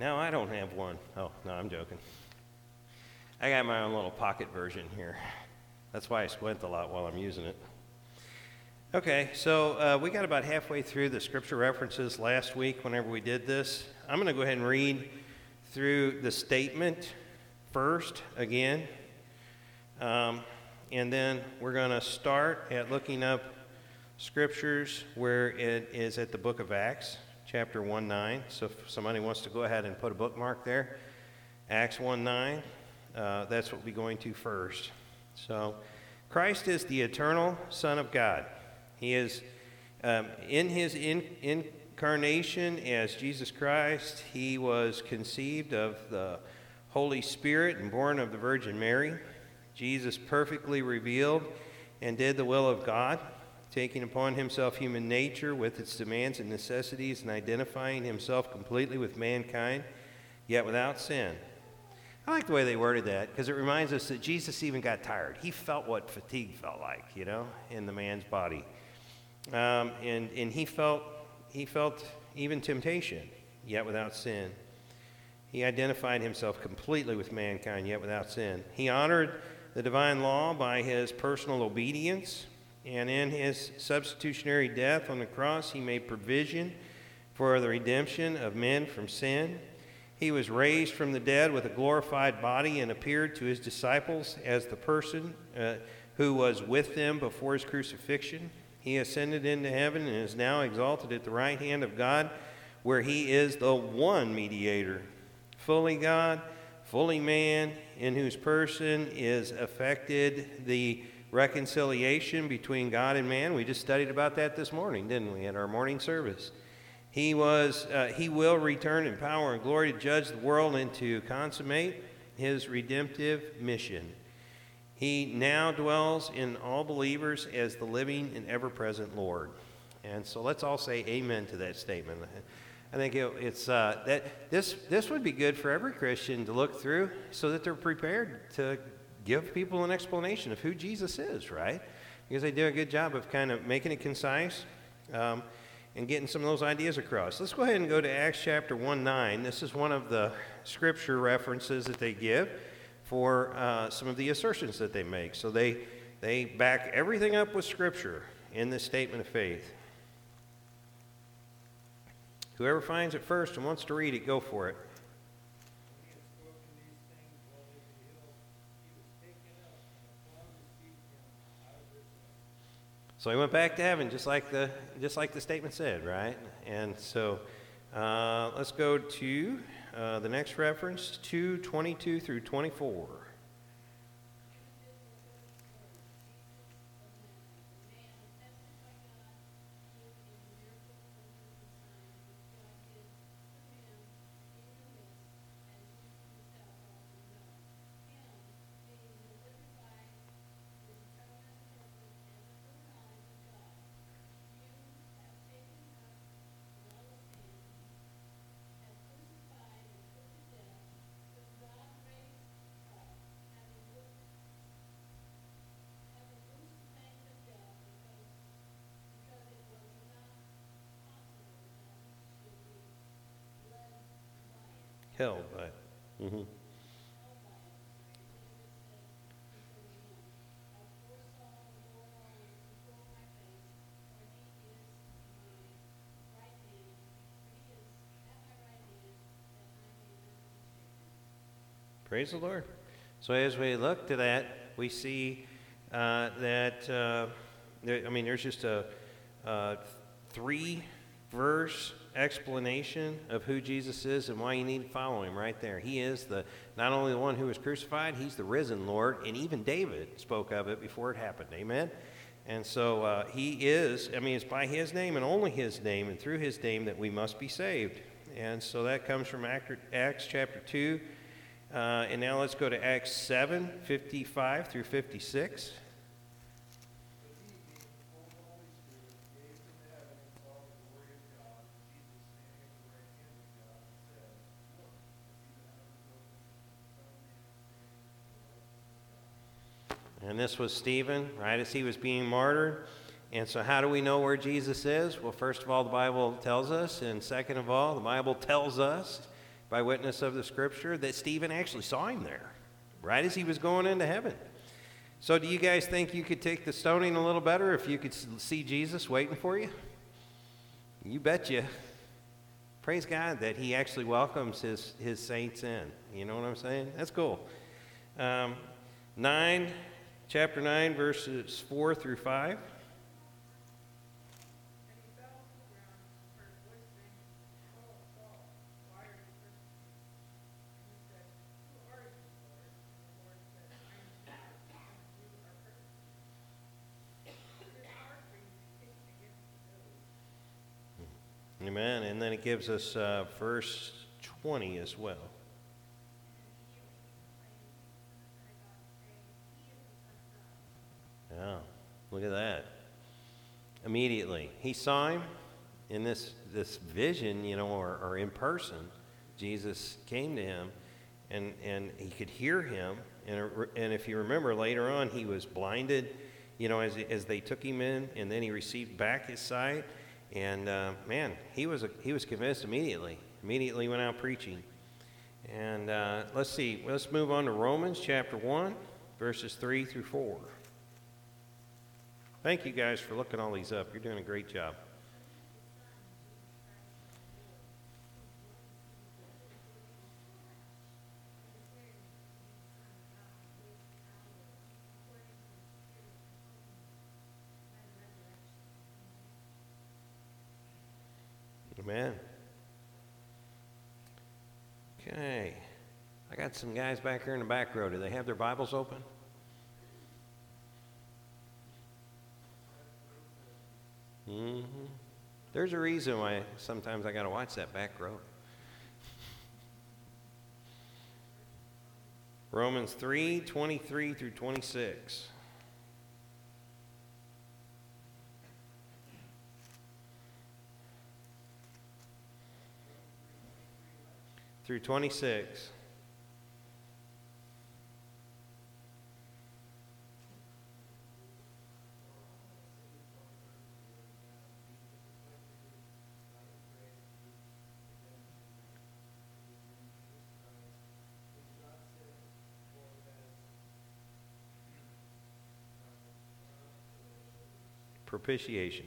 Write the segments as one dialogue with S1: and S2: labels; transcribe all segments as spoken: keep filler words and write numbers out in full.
S1: No, I don't have one. Oh, no, I'm joking. I got my own little pocket version here. That's why I squint a lot while I'm using it. Okay, so uh, we got about halfway through the scripture references last week whenever we did this. I'm going to go ahead and read through the statement first again. Um, and then we're going to start at looking up scriptures where it is at the book of Acts, chapter one nine. So if somebody wants to go ahead and put a bookmark there, Acts one nine, uh, that's what we're going to first. So Christ is the eternal Son of God. He is um, in his in, incarnation as Jesus Christ. He was conceived of the Holy Spirit and born of the Virgin Mary. Jesus perfectly revealed and did the will of God, taking upon himself human nature with its demands and necessities and identifying himself completely with mankind, yet without sin. I like the way they worded that because it reminds us that Jesus even got tired. He felt what fatigue felt like, you know, in the man's body. Um, and and he felt he felt even temptation, yet without sin. He identified himself completely with mankind, yet without sin. He honored the divine law by his personal obedience, and in his substitutionary death on the cross, he made provision for the redemption of men from sin. He was raised from the dead with a glorified body and appeared to his disciples as the person uh, who was with them before his crucifixion. He ascended into heaven and is now exalted at the right hand of God, where he is the one mediator, fully God, fully man, in whose person is effected the reconciliation between God and man. We just studied about that this morning, didn't we, at our morning service? He was, uh, he will return in power and glory to judge the world and to consummate his redemptive mission. He now dwells in all believers as the living and ever-present Lord. And so let's all say amen to that statement. I think it, it's uh, that this this would be good for every Christian to look through so that they're prepared to give people an explanation of who Jesus is, right? Because they do a good job of kind of making it concise um, and getting some of those ideas across. Let's go ahead and go to Acts chapter one nine. This is one of the scripture references that they give for uh, some of the assertions that they make. So they they back everything up with scripture in this statement of faith. Whoever finds it first and wants to read it, go for it. So he went back to heaven, just like the just like the statement said, right? And so uh, let's go to uh, the next reference, two twenty-two through twenty-four. Held by. Mm-hmm. Praise the Lord. So as we look to that, we see uh, that, uh, there, I mean, there's just a, a three-verse explanation of who Jesus is and why you need to follow him right there. He is the not only the one who was crucified, he's the risen Lord, and even David spoke of it before it happened. Amen? And so uh, he is, I mean, it's by his name and only his name and through his name that we must be saved. And so that comes from Acts chapter two. Uh, and now let's go to Acts seven, fifty-five through fifty-six. And this was Stephen, right as he was being martyred. And so how do we know where Jesus is? Well, first of all, the Bible tells us. And second of all, the Bible tells us by witness of the Scripture that Stephen actually saw him there, right as he was going into heaven. So do you guys think you could take the stoning a little better if you could see Jesus waiting for you? You betcha. Praise God that he actually welcomes his, his saints in. You know what I'm saying? That's cool. Um, nine, chapter nine, verses four through five. Amen. And then it gives us uh, verse twenty as well. Yeah, look at that. Immediately, he saw him in this this vision, you know, or, or in person. Jesus came to him, and and he could hear him. And and if you remember later on, he was blinded, you know, as as they took him in, and then he received back his sight. And uh, man, he was a, he was convinced immediately. Immediately went out preaching. And uh, let's see. Let's move on to Romans chapter one, verses three through four. Thank you guys for looking all these up. You're doing a great job. Amen. Okay. I got some guys back here in the back row. Do they have their Bibles open? Mm-hmm. There's a reason why sometimes I got to watch that back row. Romans three, twenty-three through twenty-six. Through twenty-six. Propitiation.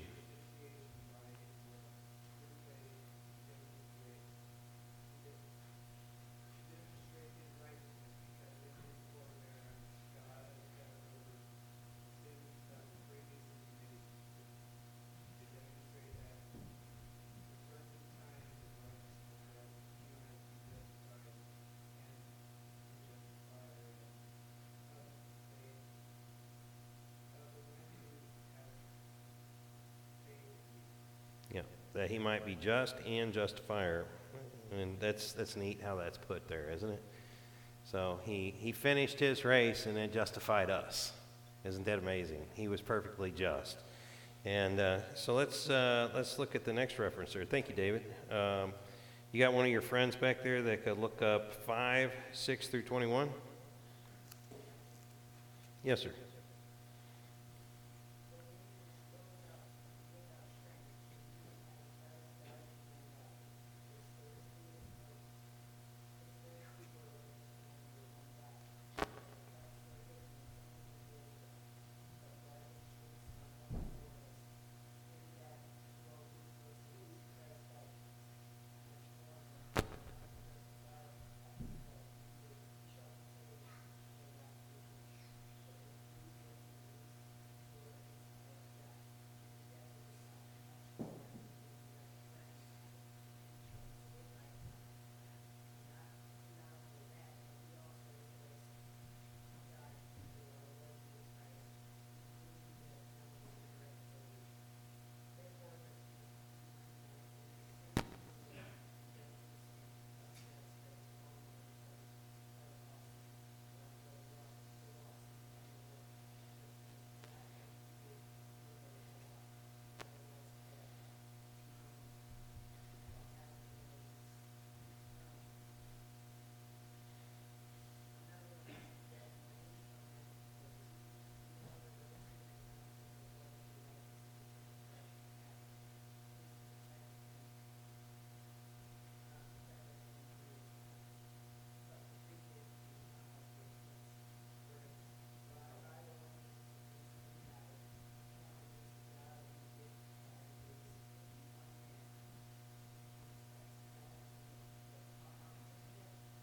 S1: Yeah, that he might be just and justifier. And that's that's neat how that's put there, isn't it? So he, he finished his race and then justified us. Isn't that amazing? He was perfectly just. And uh, so let's uh, let's look at the next reference there. Thank you, David. Um, you got one of your friends back there that could look up five, six through twenty-one? Yes, sir.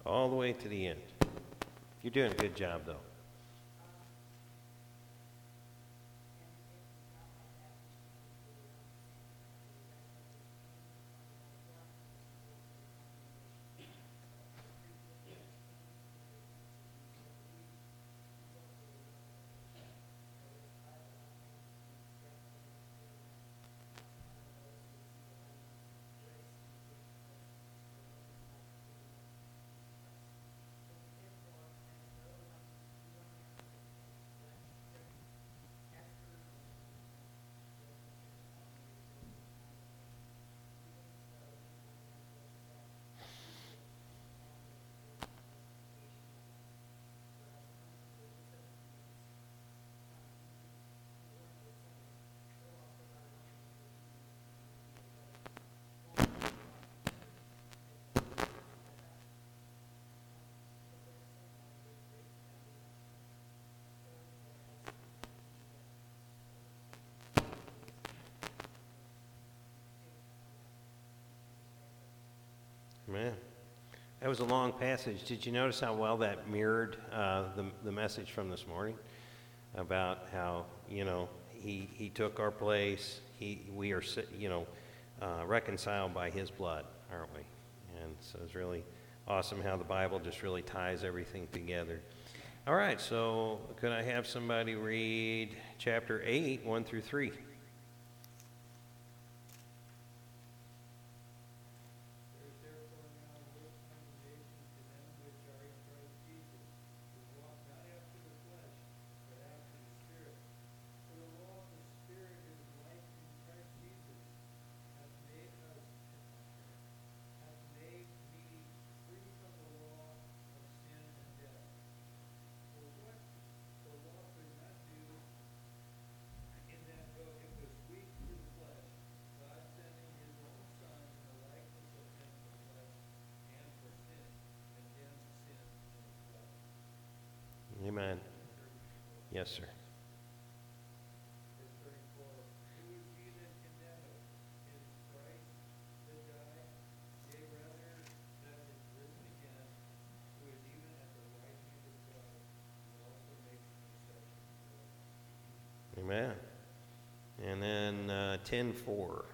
S1: all the way to the end. You're doing a good job, though. Man, that was a long passage. Did you notice how well that mirrored uh, the, the message from this morning about how, you know, he, he took our place, he, we are, you know, uh, reconciled by his blood, aren't we? And so it's really awesome how the Bible just really ties everything together. All right, so could I have somebody read chapter eight, one through three? Amen. Yes, sir. Amen. And then uh, ten four.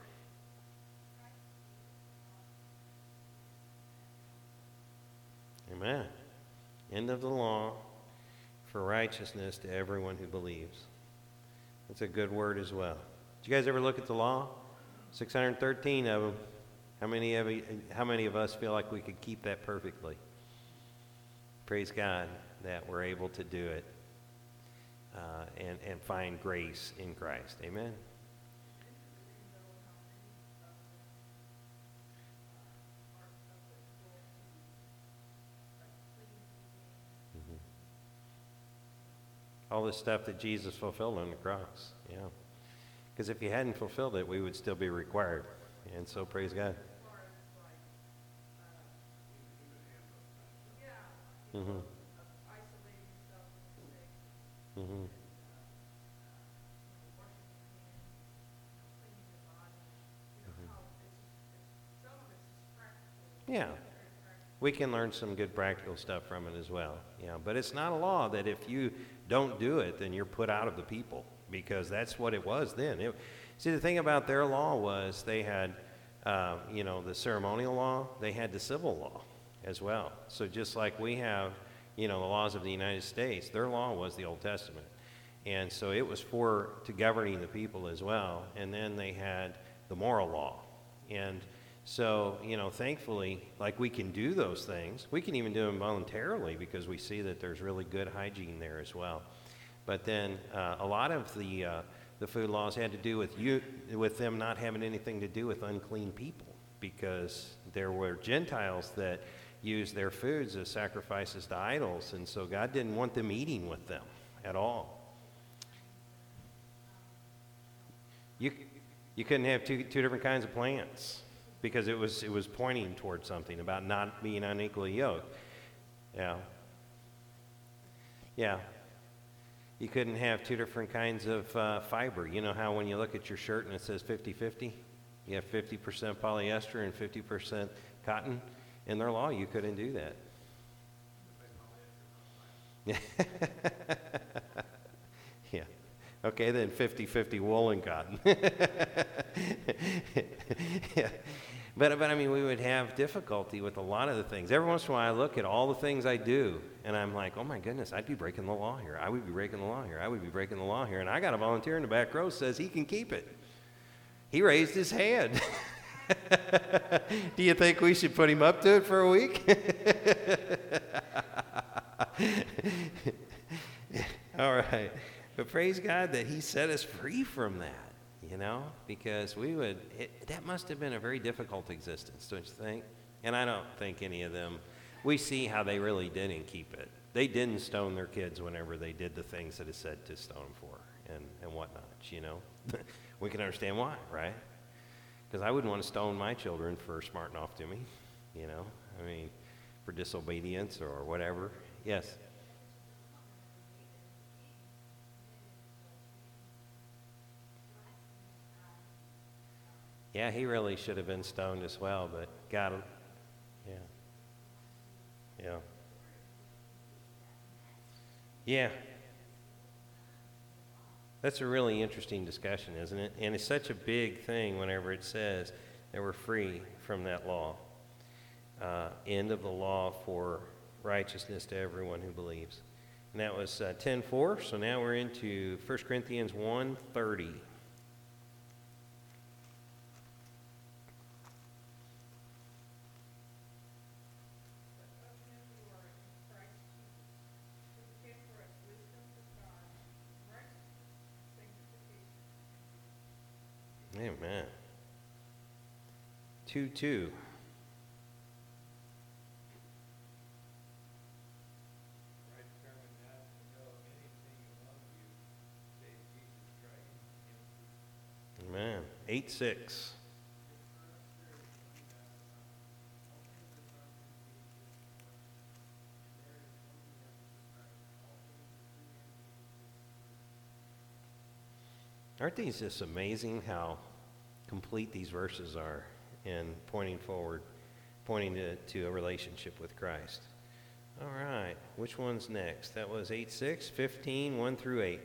S1: Amen. End of the law for righteousness to everyone who believes. That's a good word as well. Did you guys ever look at the law? six hundred thirteen of them. How many of you, how many of us feel like we could keep that perfectly? Praise God that we're able to do it uh, and, and find grace in Christ. Amen. All the stuff that Jesus fulfilled on the cross, yeah. Because if he hadn't fulfilled it, we would still be required. And so, praise God. Mm-hmm. Mm-hmm. Yeah. We can learn some good practical stuff from it as well. Yeah, but it's not a law that if you don't do it, then you're put out of the people, because that's what it was then. It, see, the thing about their law was they had, uh, you know, the ceremonial law, they had the civil law as well. So just like we have, you know, the laws of the United States, their law was the Old Testament. And so it was for, to governing the people as well. And then they had the moral law. And so, you know, thankfully, like we can do those things. We can even do them voluntarily because we see that there's really good hygiene there as well. But then uh, a lot of the uh, the food laws had to do with you, with them not having anything to do with unclean people, because there were Gentiles that used their foods as sacrifices to idols, and so God didn't want them eating with them at all. You you couldn't have two two different kinds of plants, because it was it was pointing towards something about not being unequally yoked. Yeah. Yeah. You couldn't have two different kinds of uh, fiber. You know how when you look at your shirt and it says fifty fifty, you have fifty percent polyester and fifty percent cotton? In their law, you couldn't do that. Yeah. Okay, then fifty-fifty wool and cotton. Yeah. But, but I mean, we would have difficulty with a lot of the things. Every once in a while, I look at all the things I do, and I'm like, oh my goodness, I'd be breaking the law here. I would be breaking the law here. I would be breaking the law here. And I got a volunteer in the back row says he can keep it. He raised his hand. Do you think we should put him up to it for a week? All right. But praise God that he set us free from that. You know, because we would, it, that must have been a very difficult existence, don't you think? And I don't think any of them, we see how they really didn't keep it. They didn't stone their kids whenever they did the things that it said to stone them for and, and whatnot, you know. We can understand why, right? Because I wouldn't want to stone my children for smarting off to me, you know. I mean, for disobedience or whatever. Yes? Yeah, he really should have been stoned as well, but got him. Yeah. Yeah. Yeah. That's a really interesting discussion, isn't it? And it's such a big thing whenever it says that we're free from that law. Uh, end of the law for righteousness to everyone who believes. And that was uh, ten four, so now we're into First Corinthians one thirty. Amen. two two. Amen. eight six. Aren't these just amazing how complete these verses are in pointing forward, pointing to, to a relationship with Christ? All right, which one's next? That was eight six, fifteen, one through eight.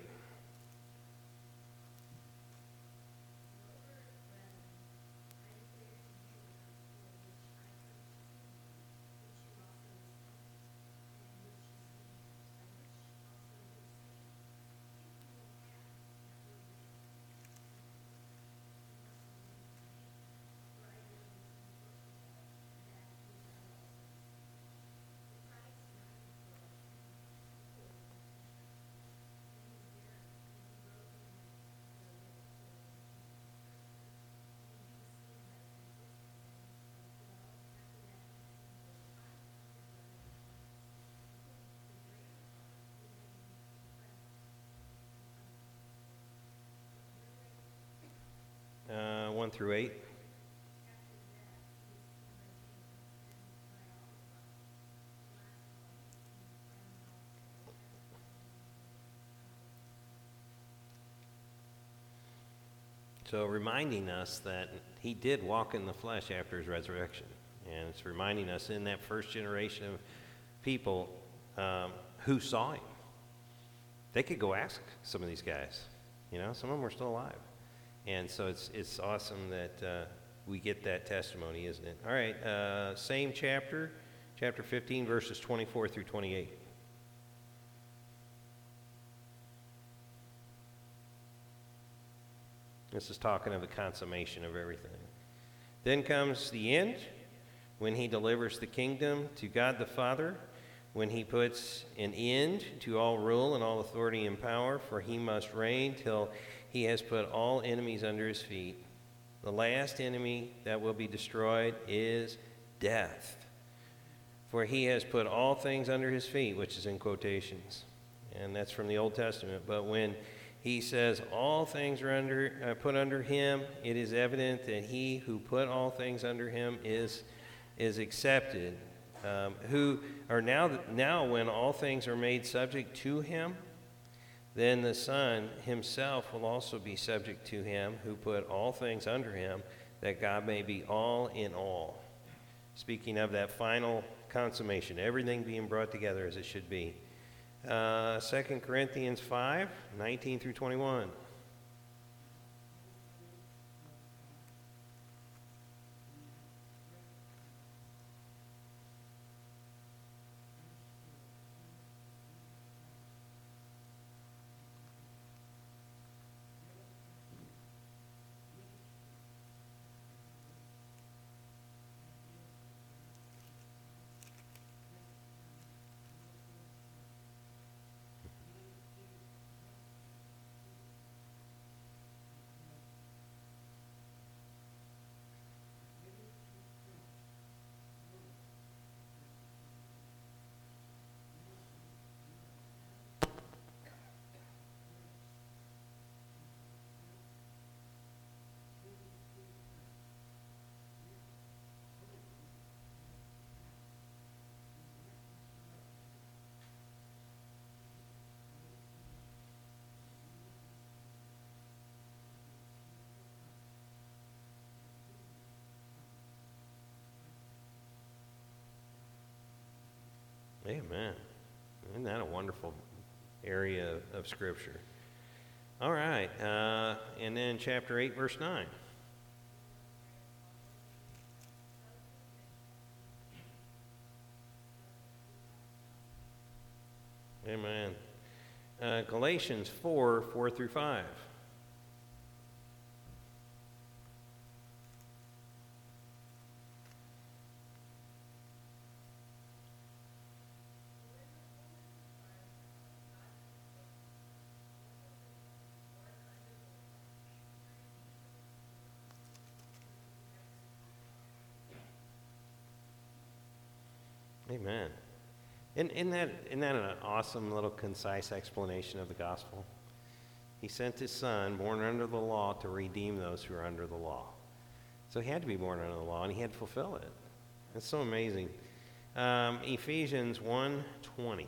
S1: Uh, one through eight. So reminding us that he did walk in the flesh after his resurrection. And it's reminding us in that first generation of people um, who saw him. They could go ask some of these guys. You know, some of them were still alive. And so it's it's awesome that uh, we get that testimony, isn't it? All right, uh, same chapter, chapter fifteen, verses twenty-four through twenty-eight. This is talking of the consummation of everything. Then comes the end, when he delivers the kingdom to God the Father, when he puts an end to all rule and all authority and power, for he must reign till he has put all enemies under his feet. The last enemy that will be destroyed is death. For he has put all things under his feet, which is in quotations. And that's from the Old Testament. But when he says all things are under, uh, put under him, it is evident that he who put all things under him is, is accepted. Um, who are now, now when all things are made subject to him, then the Son himself will also be subject to him who put all things under him, that God may be all in all. Speaking of that final consummation, everything being brought together as it should be. Uh, Second Corinthians five, nineteen through twenty-one. Amen. Isn't that a wonderful area of, of Scripture? All right. Uh, and then chapter eight, verse nine. Amen. Uh, Galatians four, four through five. Amen. Isn't, isn't, that, isn't that an awesome little concise explanation of the gospel? He sent his son, born under the law, to redeem those who are under the law. So he had to be born under the law, and he had to fulfill it. It's so amazing. Um, Ephesians one twenty.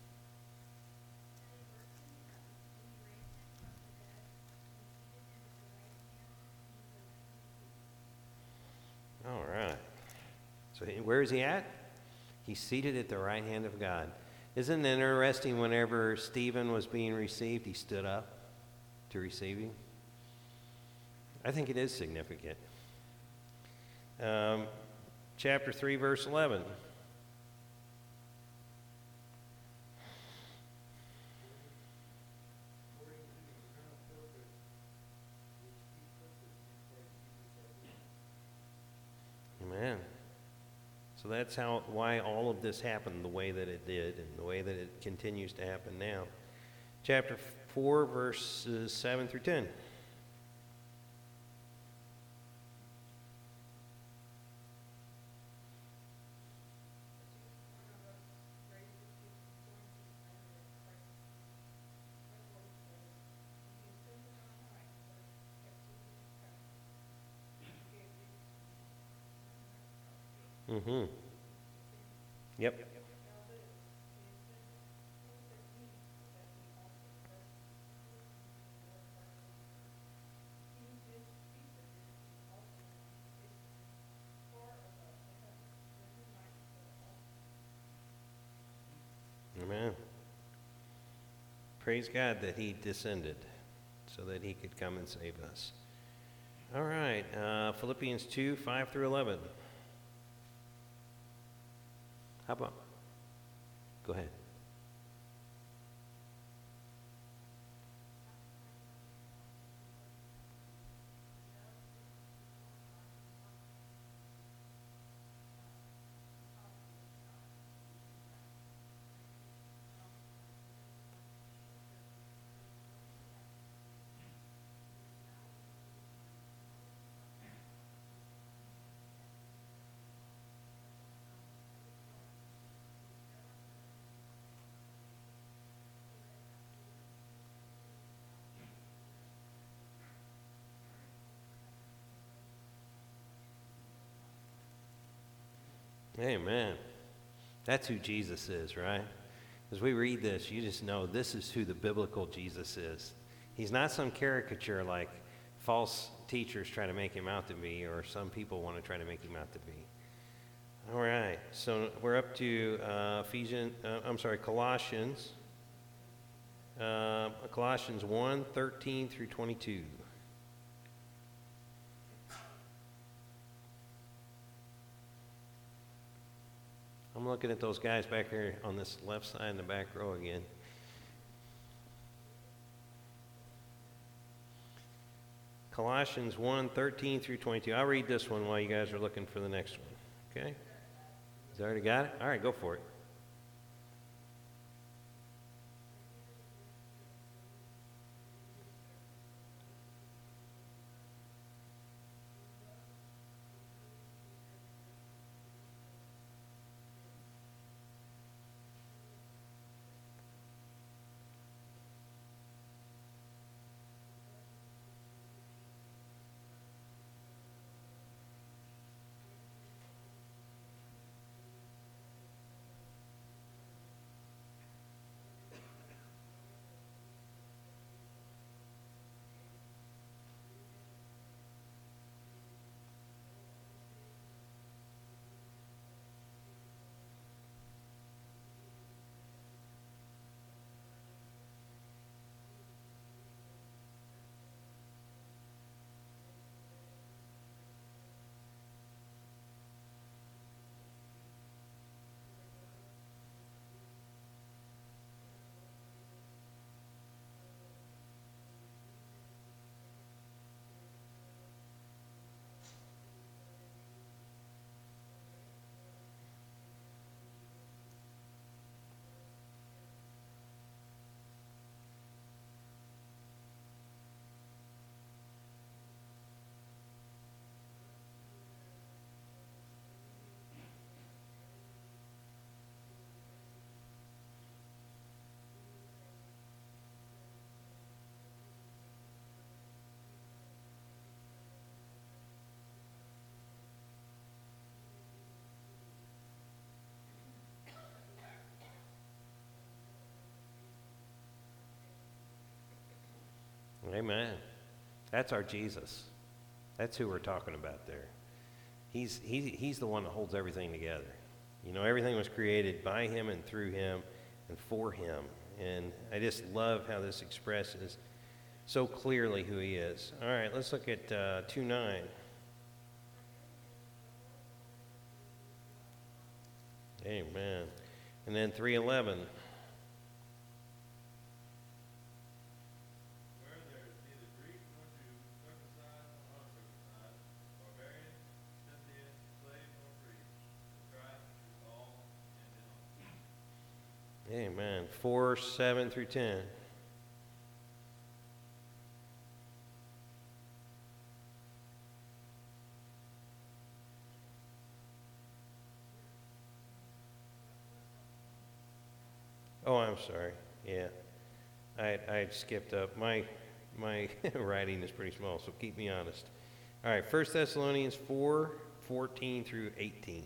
S1: All right. So he, where is he at? He's seated at the right hand of God. Isn't it interesting, whenever Stephen was being received, he stood up to receive him? I think it is significant. Um, chapter three, verse eleven. Amen. So that's how, why all of this happened the way that it did, and the way that it continues to happen now. Chapter four, verses seven through ten. Mm-hmm. Yep. Amen. Praise God that he descended so that he could come and save us. All right, uh, Philippians two, five through eleven. How about? Go ahead. Amen. That's who Jesus is, right? As we read this, you just know this is who the biblical Jesus is. He's not some caricature like false teachers try to make him out to be, or some people want to try to make him out to be. All right, so we're up to uh, Ephesians, uh, I'm sorry, Colossians Uh, Colossians one, thirteen through twenty-two. I'm looking at those guys back here on this left side in the back row again. Colossians one, thirteen through twenty-two. I'll read this one while you guys are looking for the next one. Okay? You already got it? All right, go for it. Amen. That's our Jesus. That's who we're talking about there. He's, he, he's the one that holds everything together. You know, everything was created by him and through him and for him. And I just love how this expresses so clearly who he is. All right, let's look at uh, two nine. Amen. And then three eleven. Amen. four, seven through ten. Oh, I'm sorry. Yeah. I I skipped up. My my writing is pretty small, so keep me honest. All right, First Thessalonians four, fourteen through eighteen.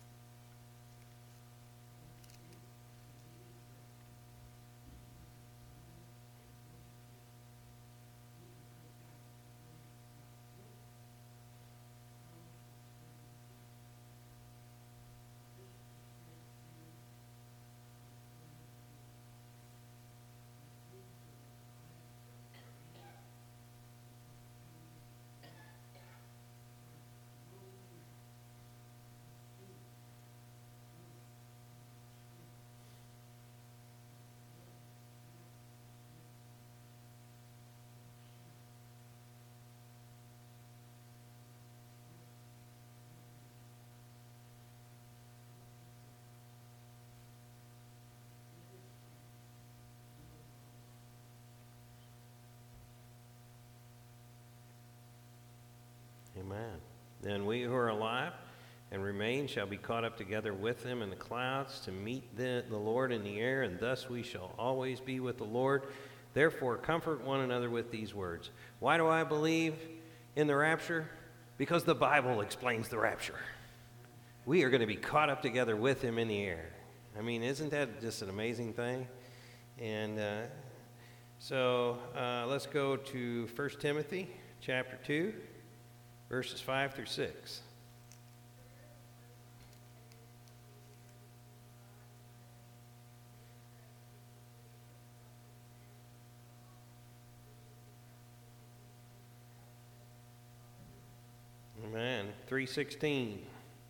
S1: Amen. Then we who are alive and remain shall be caught up together with them in the clouds to meet the, the Lord in the air, and thus we shall always be with the Lord. Therefore, comfort one another with these words. Why do I believe in the rapture? Because the Bible explains the rapture. We are going to be caught up together with him in the air. I mean, isn't that just an amazing thing? And uh, so uh, let's go to First Timothy chapter two. Verses five through six. three sixteen.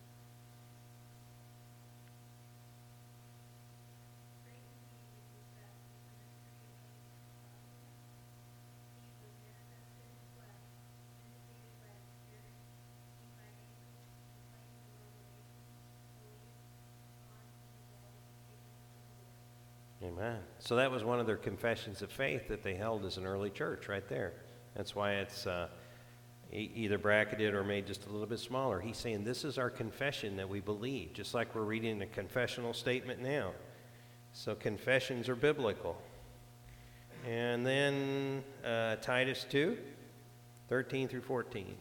S1: Amen. So that was one of their confessions of faith that they held as an early church right there. That's why it's uh, e- either bracketed or made just a little bit smaller. He's saying this is our confession that we believe, just like we're reading a confessional statement now. So confessions are biblical. And then uh, Titus two, thirteen through fourteen.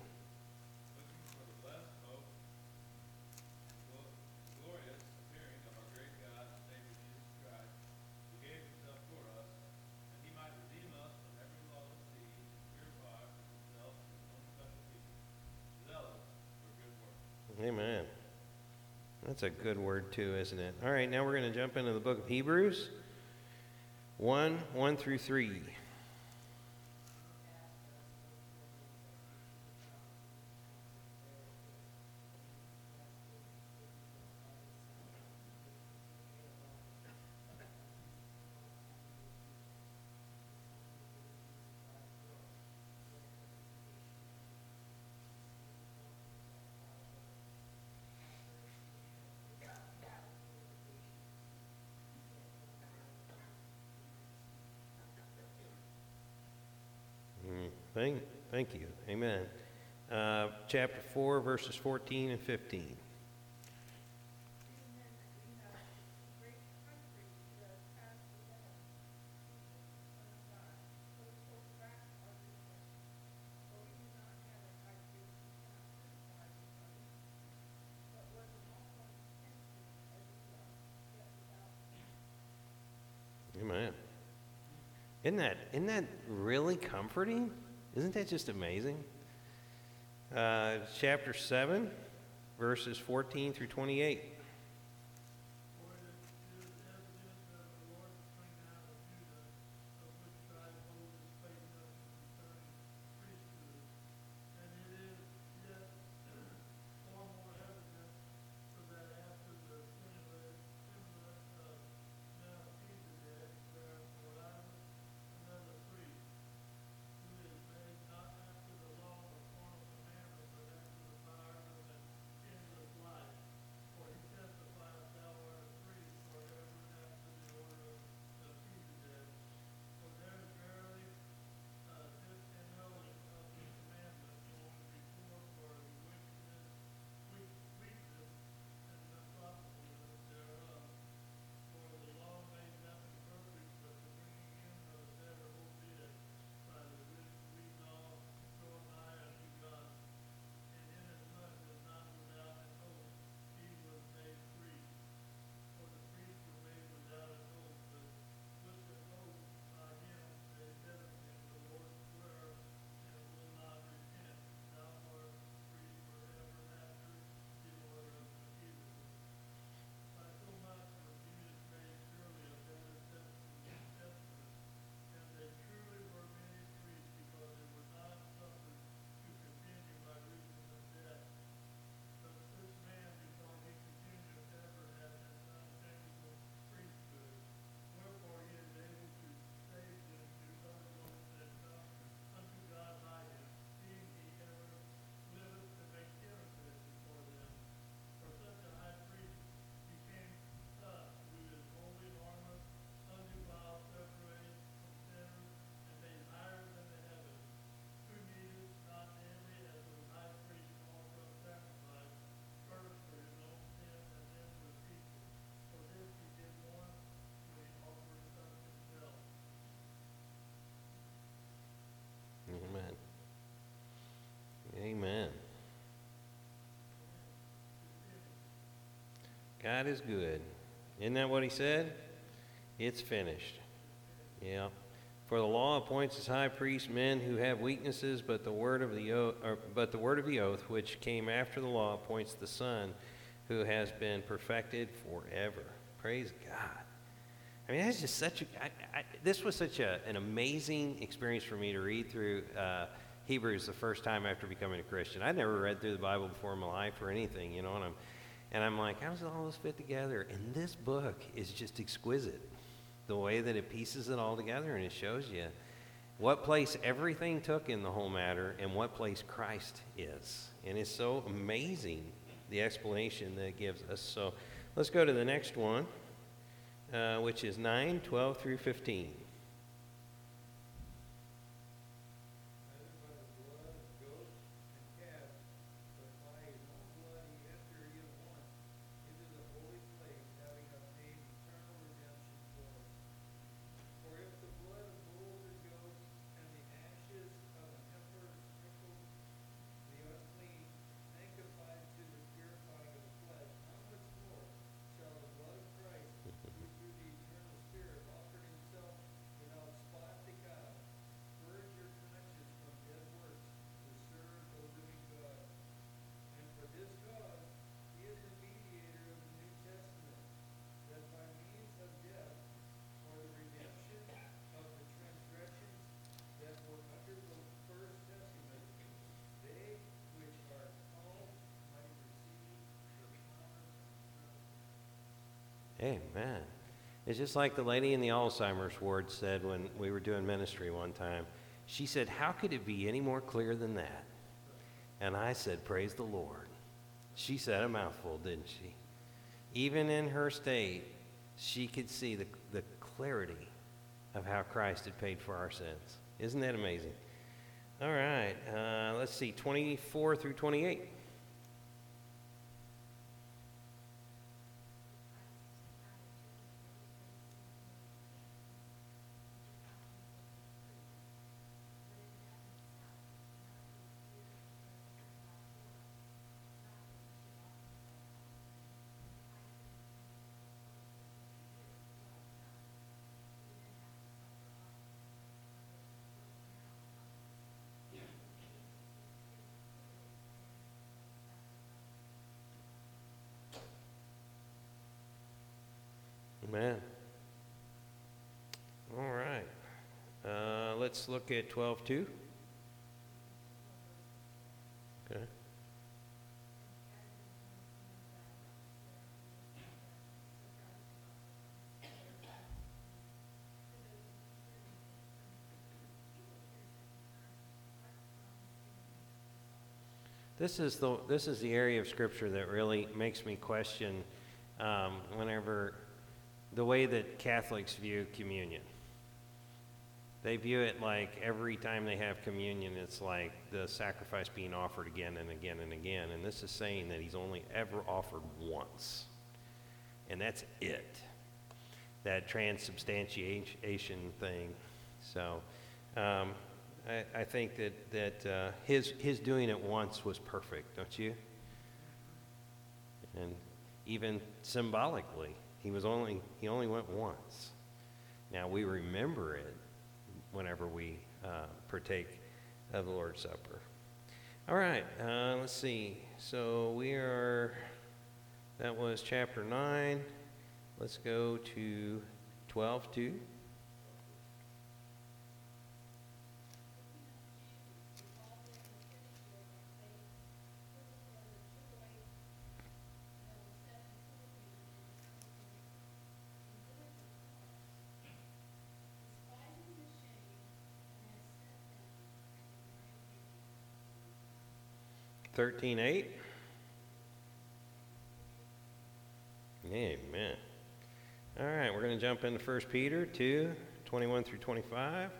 S1: Amen. That's a good word too, isn't it? All right, now we're going to jump into the book of Hebrews one, one through three. Thank, thank you. Amen. Uh, chapter four, verses fourteen and fifteen. Amen. Isn't that, isn't that really comforting? Isn't that just amazing? Uh, chapter seven, verses fourteen through twenty-eight. Amen. Amen. God is good. Isn't that what he said? It's finished. Yeah. For the law appoints as high priests men who have weaknesses, but the word of the oath, or, but the word of the oath, which came after the law, appoints the Son, who has been perfected forever. Praise God. I mean, that's just such a. I, I, this was such a, an amazing experience for me to read through uh, Hebrews the first time after becoming a Christian. I'd never read through the Bible before in my life or anything, you know, and I'm, and I'm like, how does all this fit together? And this book is just exquisite, the way that it pieces it all together, and it shows you what place everything took in the whole matter and what place Christ is. And it's so amazing, the explanation that it gives us. So let's go to the next one, uh, which is nine, twelve through fifteen. Amen. It's just like the lady in the Alzheimer's ward said when we were doing ministry one time. She said, how could it be any more clear than that? And I said, praise the Lord. She said a mouthful, didn't she? Even in her state, she could see the, the clarity of how Christ had paid for our sins. Isn't that amazing? All right, uh, let's see, twenty-four through twenty-eight. Amen. All right. Uh, let's look at twelve two. Okay. This is the this is the area of Scripture that really makes me question um, whenever the way that Catholics view communion. They view it like every time they have communion, it's like the sacrifice being offered again and again and again. And this is saying that he's only ever offered once. And that's it. That transubstantiation thing. So um, I, I think that, that uh, his, his doing it once was perfect, don't you? And even symbolically, he was only he only went once. Now we remember it whenever we uh, partake of the Lord's Supper. All right, uh, let's see. So we are, that was chapter nine. Let's go to twelve two. thirteen eight. Amen. All right, we're going to jump into First Peter two, twenty-one through twenty-five.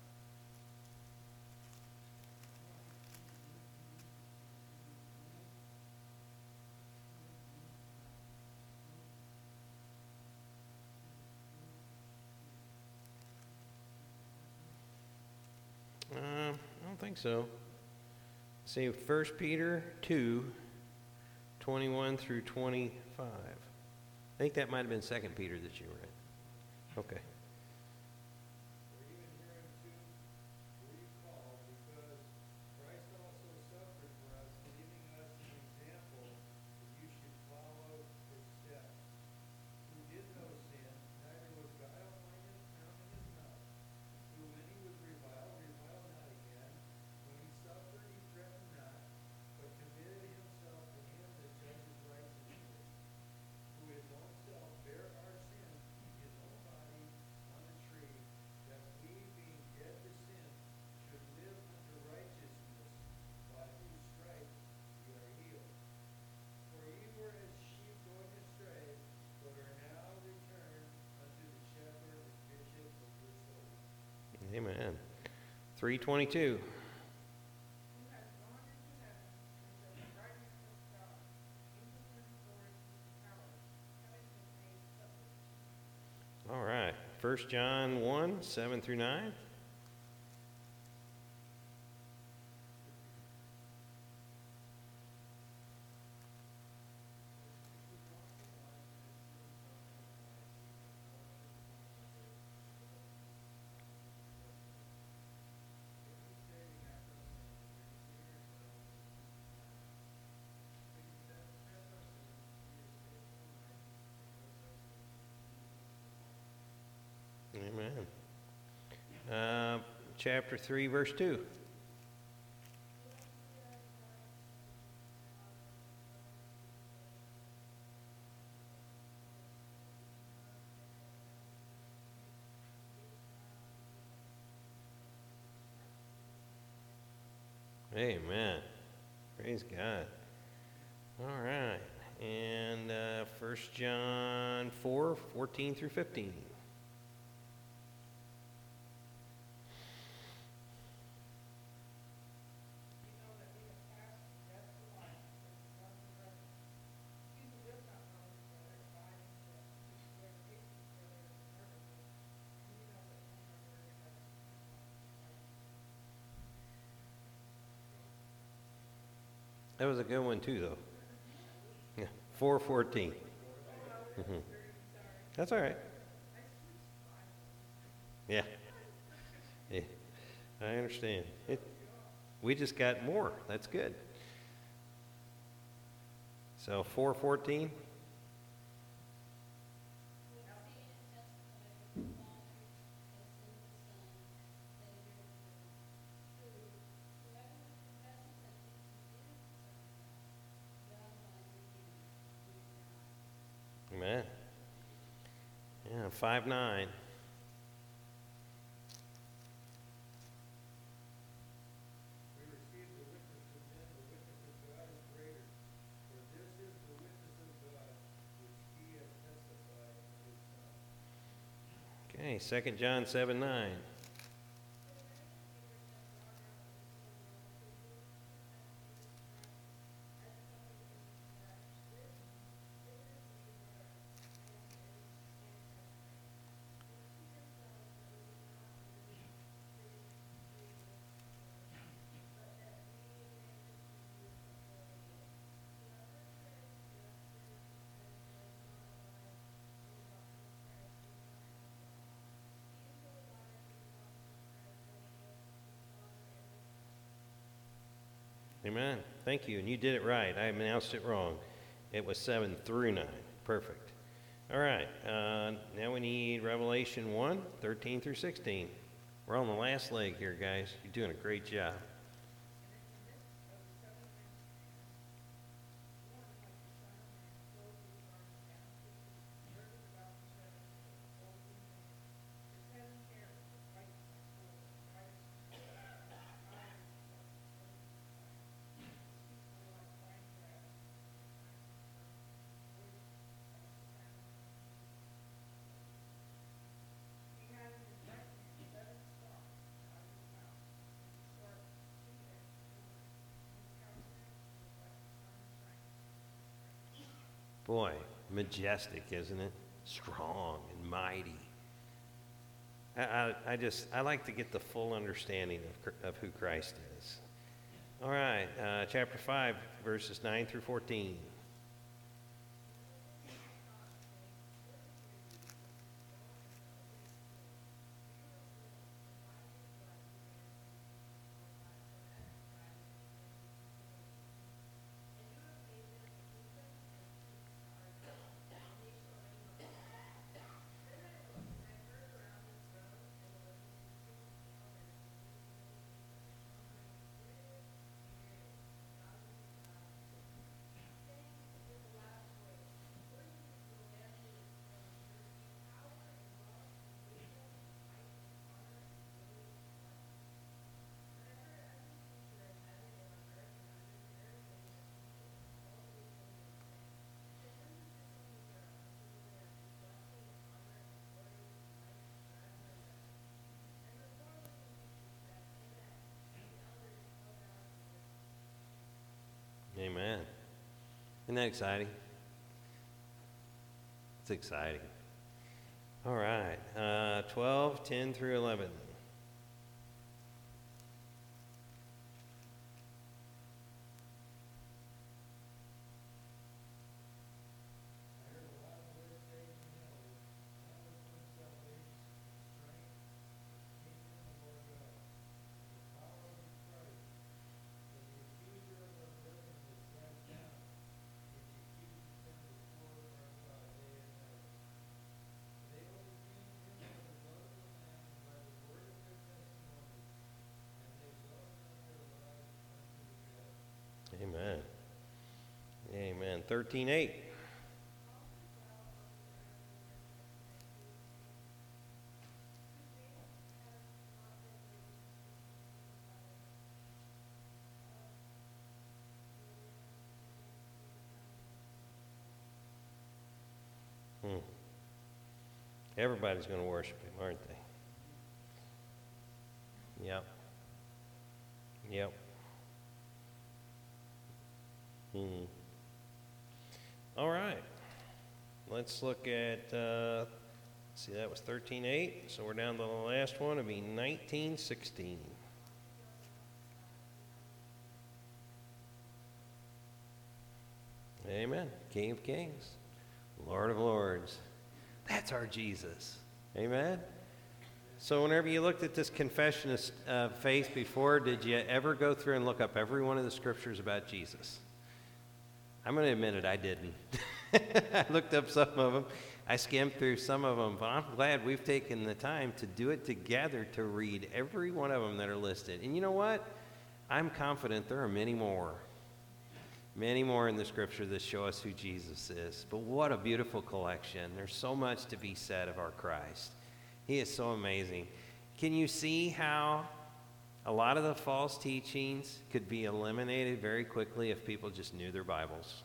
S1: Uh, I don't think so. See, First Peter two, twenty-one through twenty-five. I think that might have been Second Peter that you read. Okay. three twenty-two. All right, First John one, seven through nine. Amen. Uh, chapter three, verse two. Amen. Praise God. All right. And uh, First John four, fourteen through fifteen. That was a good one too, though. Yeah, four fourteen. Mm-hmm. That's all right. Yeah. Yeah. I understand. It, we just got more. That's good. So four fourteen. Amen. Yeah, five nine. Okay, Second John seven nine. Amen. Thank you. And you did it right. I announced it wrong. It was seven through nine. Perfect. All right. Uh, now we need Revelation one, thirteen through sixteen. We're on the last leg here, guys. You're doing a great job. Boy, majestic, isn't it? Strong and mighty. I, I, I just, I like to get the full understanding of, of who Christ is. All right, uh, chapter five, verses nine through fourteen. Isn't that exciting? It's exciting. All right, uh, twelve, ten through eleven. Amen. Amen. thirteen eight. Hmm. Everybody's going to worship him, aren't they? Yep. Yep. Hmm. All right. Let's look at, uh, see, that was thirteen eight. So we're down to the last one. It'll be nineteen sixteen. Amen. King of Kings, Lord of Lords. That's our Jesus. Amen. So whenever you looked at this confession of uh, faith before, did you ever go through and look up every one of the scriptures about Jesus? I'm going to admit it, I didn't. I looked up some of them. I skimmed through some of them, but I'm glad we've taken the time to do it together to read every one of them that are listed. And you know what? I'm confident there are many more. Many more in the scripture that show us who Jesus is. But what a beautiful collection. There's so much to be said of our Christ. He is so amazing. Can you see how a lot of the false teachings could be eliminated very quickly if people just knew their Bibles?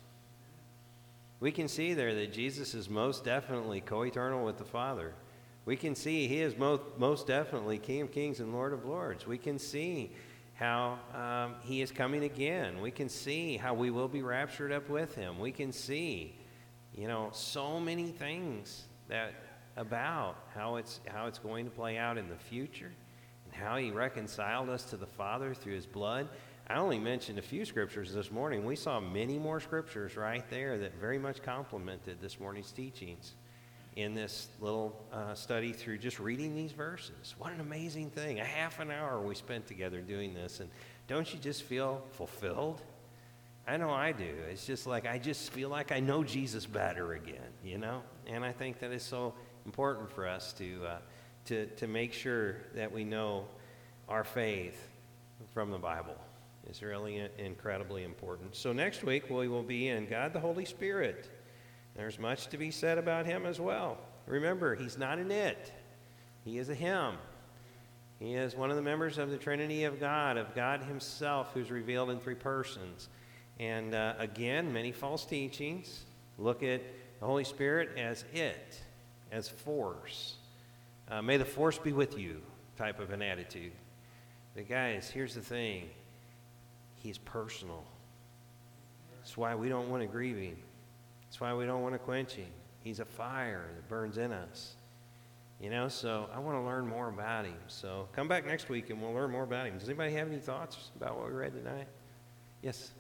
S1: We can see there that Jesus is most definitely co-eternal with the Father. We can see he is most, most definitely King of Kings and Lord of Lords. We can see how um, he is coming again. We can see how we will be raptured up with him. We can see, you know, so many things that about how it's how it's going to play out in the future and how he reconciled us to the Father through his blood. I only mentioned a few scriptures this morning. We saw many more scriptures right there that very much complemented this morning's teachings in this little uh, study through just reading these verses. What an amazing thing. A half an hour we spent together doing this. And don't you just feel fulfilled? I know I do. It's just like I just feel like I know Jesus better again, you know? And I think that is so important for us to, uh, to, to make sure that we know our faith from the Bible. It's really incredibly important. So next week we will be in God the Holy Spirit. There's much to be said about him as well. Remember, he's not an it. He is a him. He is one of the members of the Trinity of God, of God himself, who's revealed in three persons. And uh, again, many false teachings look at the Holy Spirit as it, as force. Uh, may the force be with you type of an attitude. But guys, here's the thing. He's personal. That's why we don't want to grieve him. That's why we don't want to quench him. He's a fire that burns in us. You know, so I want to learn more about him. So come back next week and we'll learn more about him. Does anybody have any thoughts about what we read tonight? Yes?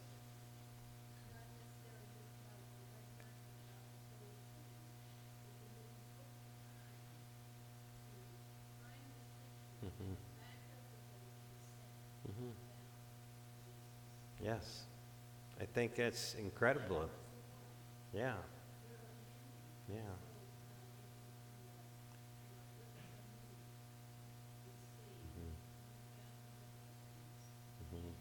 S1: Mm-hmm. Mm-hmm. Yes. I think that's incredible. Yeah. Yeah. Mm-hmm. Mm-hmm.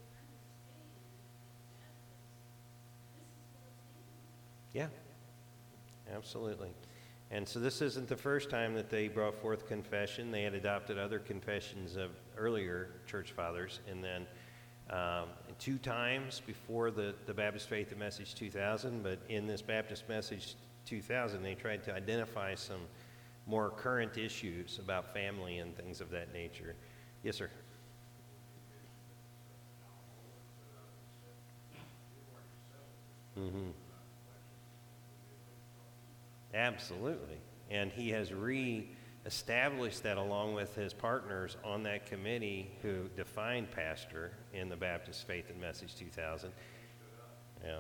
S1: Yeah. Absolutely. And so this isn't the first time that they brought forth confession. They had adopted other confessions of earlier church fathers, and then um, two times before the, the Baptist Faith and Message two thousand, but in this Baptist Message two thousand, they tried to identify some more current issues about family and things of that nature. Yes, sir. Mm-hmm. Absolutely. And he has re-established that along with his partners on that committee who defined pastor in the Baptist Faith and Message two thousand. Yeah.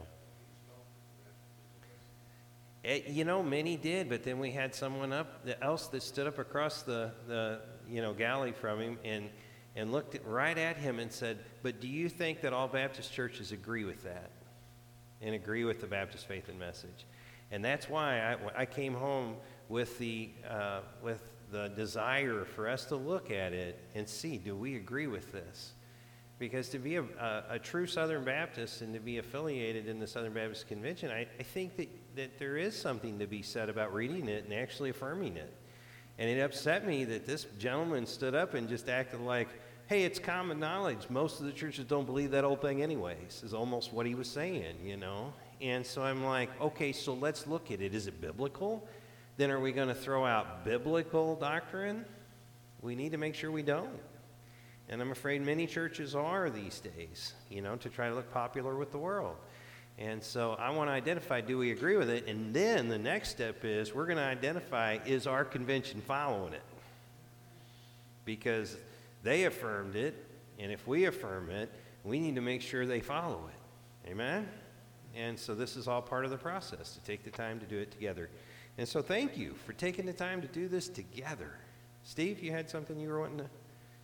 S1: It, you know, many did, but then we had someone up else that stood up across the, the you know, galley from him and, and looked at, right at him and said, but do you think that all Baptist churches agree with that and agree with the Baptist Faith and Message? And that's why I, I came home with the, uh, with the desire for us to look at it and see, do we agree with this? Because to be a, a, a true Southern Baptist and to be affiliated in the Southern Baptist Convention, I, I think that, that there is something to be said about reading it and actually affirming it. And it upset me that this gentleman stood up and just acted like, hey, it's common knowledge. Most of the churches don't believe that old thing anyways, is almost what he was saying, you know. And so I'm like, okay, so let's look at it. Is it biblical? Then are we going to throw out biblical doctrine? We need to make sure we don't. And I'm afraid many churches are these days, you know, to try to look popular with the world. And so I want to identify, do we agree with it? And then the next step is we're going to identify, is our convention following it? Because they affirmed it, and if we affirm it, we need to make sure they follow it. Amen? And so this is all part of the process, to take the time to do it together. And so thank you for taking the time to do this together. Steve, you had something you were wanting to?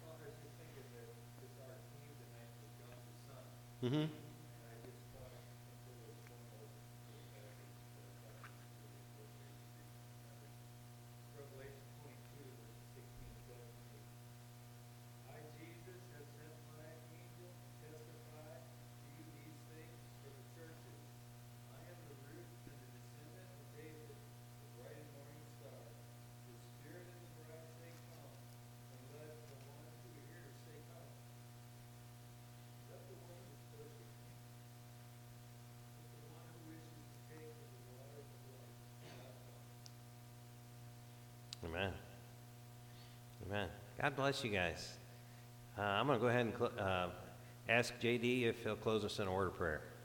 S1: Mm-hmm. Amen. Amen. God bless you guys. Uh, I'm going to go ahead and cl- uh, ask J D if he'll close us in a word of prayer.